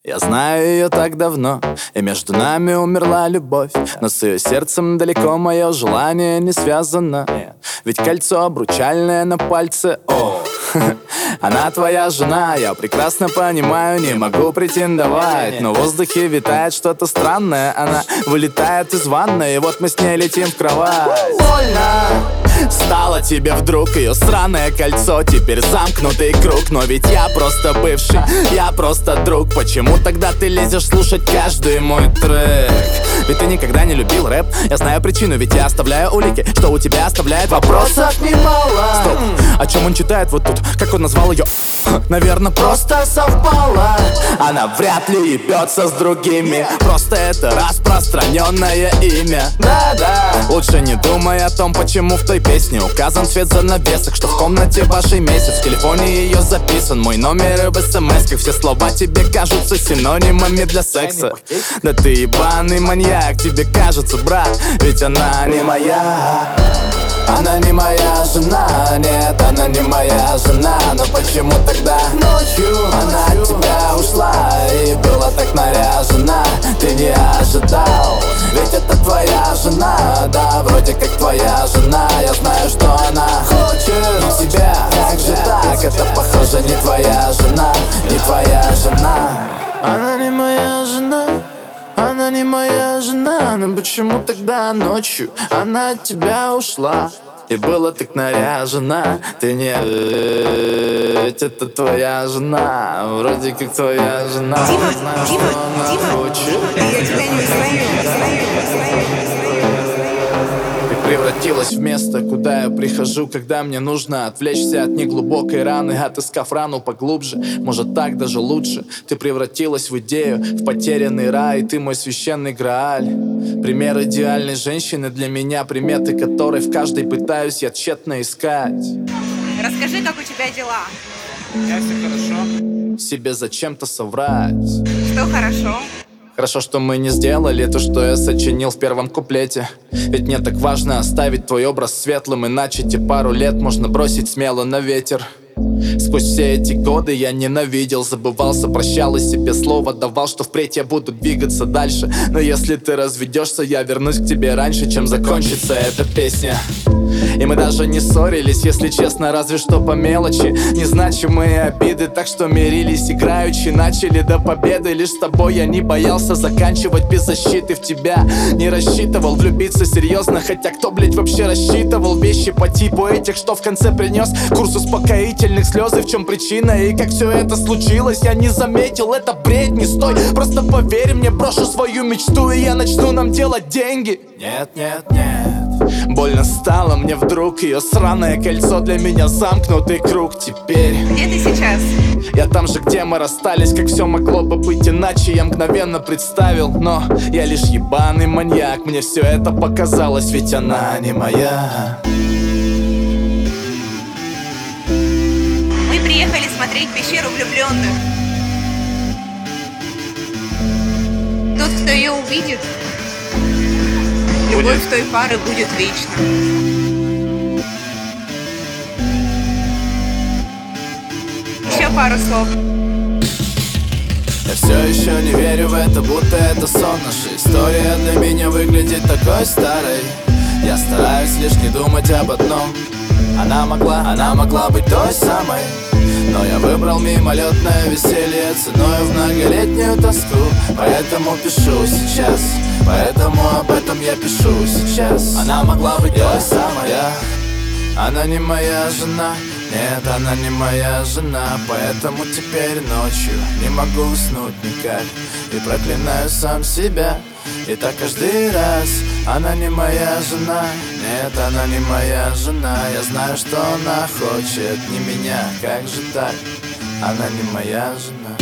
Я знаю ее так давно, и между нами умерла любовь. Но с ее сердцем далеко мое желание не связано. Ведь кольцо обручальное на пальце, о, она твоя жена, я прекрасно понимаю, не могу претендовать. Но в воздухе витает что-то странное, она вылетает из ванной, и вот мы с ней летим в кровать. Больно стало тебе вдруг ее сраное кольцо, теперь замкнутый круг. Но ведь я просто бывший, я просто друг. Почему тогда ты лезешь слушать каждый мой трек? Ведь ты никогда не любил рэп, я знаю причину, ведь я оставляю улики, что у тебя оставляет вопросов немало. Стоп, о чем он читает вот тут, как он назвал ее? Наверное, просто совпало. Она вряд ли ебется с другими, просто это распространенное имя. Да-да, лучше не думай о том, почему в той песне указан цвет занавесок, что в комнате вашей месяц, в телефоне ее записан мой номер и в смс-ках. Все слова тебе кажутся синонимами для секса. Да ты ебаный маньяк, тебе кажется, брат, ведь она не моя. Она не моя жена, нет, она не моя жена. Но почему тогда ночью она от тебя ушла и была так наряжена? Ты не ожидал, ведь это твоя жена. Да, вроде как твоя жена, я знаю, что она хочет тебя. Как же так, это похоже не твоя жена, не твоя жена. Она не моя жена, она не моя жена. Но почему тогда ночью она от тебя ушла и была так наряжена? Ты не... Ведь это твоя жена, вроде как твоя жена. Дима, знаю, Дима, что она Дима, хочет. я тебя не узнаю. Ты превратилась в место, куда я прихожу, когда мне нужно отвлечься от неглубокой раны. Отыскав рану поглубже, может так даже лучше. Ты превратилась в идею, в потерянный рай. Ты мой священный грааль, пример идеальной женщины для меня, приметы которой в каждой пытаюсь я тщетно искать. Расскажи, как у тебя дела? У меня все хорошо. Себе зачем-то соврать. Что хорошо? Хорошо, что мы не сделали то, что я сочинил в первом куплете. Ведь мне так важно оставить твой образ светлым, иначе те пару лет можно бросить смело на ветер. Сквозь все эти годы я ненавидел, забывался, прощал и себе слово давал, что впредь я буду двигаться дальше. Но если ты разведешься, я вернусь к тебе раньше, чем закончится эта песня. И мы даже не ссорились, если честно, разве что по мелочи. Незначимые обиды, так что мирились играючи. Начали до победы, лишь с тобой я не боялся заканчивать без защиты. В тебя не рассчитывал влюбиться серьезно, хотя кто, блять, вообще рассчитывал вещи по типу этих, что в конце принес курс успокоительных слезы. В чем причина и как все это случилось, я не заметил, это бред, не стой. Просто поверь мне, брошу свою мечту, и я начну нам делать деньги. Нет, нет, нет, больно стало мне вдруг, ее сраное кольцо для меня замкнутый круг. Теперь Где ты сейчас? я там же, где мы расстались, как все могло бы быть иначе, я мгновенно представил. Но я лишь ебаный маньяк, мне все это показалось, ведь она не моя. Мы приехали смотреть пещеру влюбленных. Тот, кто ее увидит, любовь той пары будет вечна. Еще пару слов. Я все еще не верю в это, будто это сон. Наша история для меня выглядит такой старой. Я стараюсь лишь не думать об одном. Она могла быть той самой, но я выбрал мимолетное веселье ценой в многолетнюю тоску. Поэтому пишу сейчас, поэтому об этом я пишу сейчас. Она могла быть той самой, она не моя жена. Нет, она не моя жена, поэтому теперь ночью не могу уснуть никак и проклинаю сам себя. И так каждый раз. Она не моя жена, нет, она не моя жена. Я знаю, что она хочет не меня, как же так? Она не моя жена.